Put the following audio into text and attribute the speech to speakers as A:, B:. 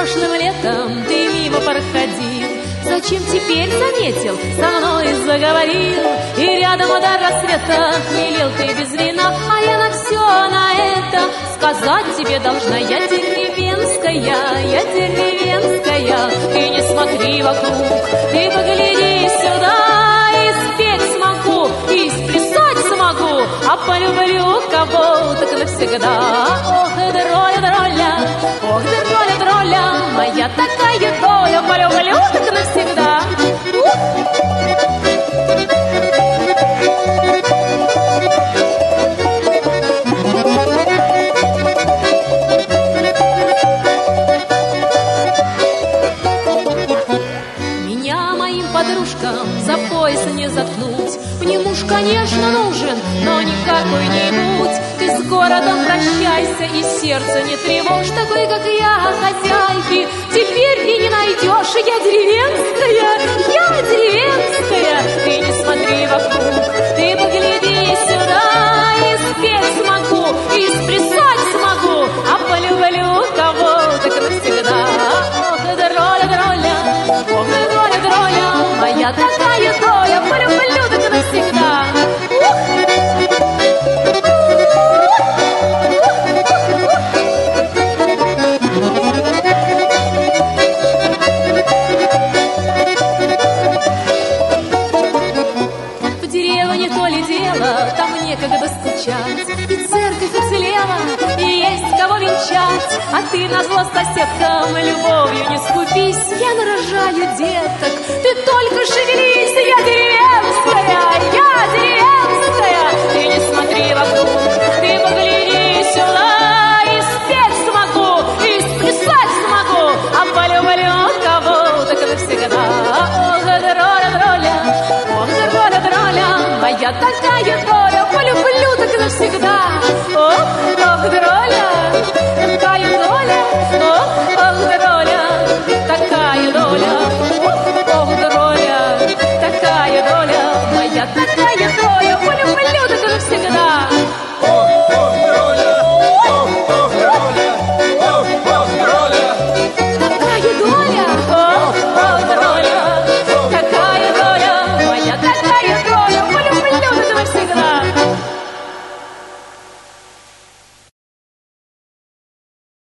A: Прошлым летом ты мимо проходил, зачем теперь заметил, со мной заговорил? И рядом до рассвета хмелел ты без вина, а я на все на это сказать тебе должна. Я деревенская, ты не смотри вокруг, ты погляди сюда, и спеть смогу, и сплясать смогу, а полюблю кого так навсегда. Ох, дроля, ох, дроля, моя такая доля, полюблю так навсегда. Меня моим подружкам за пояс не заткнуть. Мне муж, конечно, нужен, но не какой-нибудь. Ты с городом прощайся и сердце не тревожь. Такой, как я, хозяйки, теперь ты не найдешь. Я деревенская, ты не смотри вокруг, ты погляди сюда, и спеть смогу, и сплясать смогу, а полюблю кого так навсегда. Ох, дроля, ох, дроля, моя такая доля, полюблю так навсегда. В деревне то ли дело, там некогда стучать, и церковь уцелела, и есть кого венчать. А ты назло соседкам любовью не скупись, я нарожаю деток, ты только шевелись. Я деревенская, ты не смотри вокруг, ты погляди сюда, и спеть смогу, и сплясать смогу, а полюблю кого так навсегда. Ох, дроля, моя такая доля, полюблю так навсегда. Ох, дроля.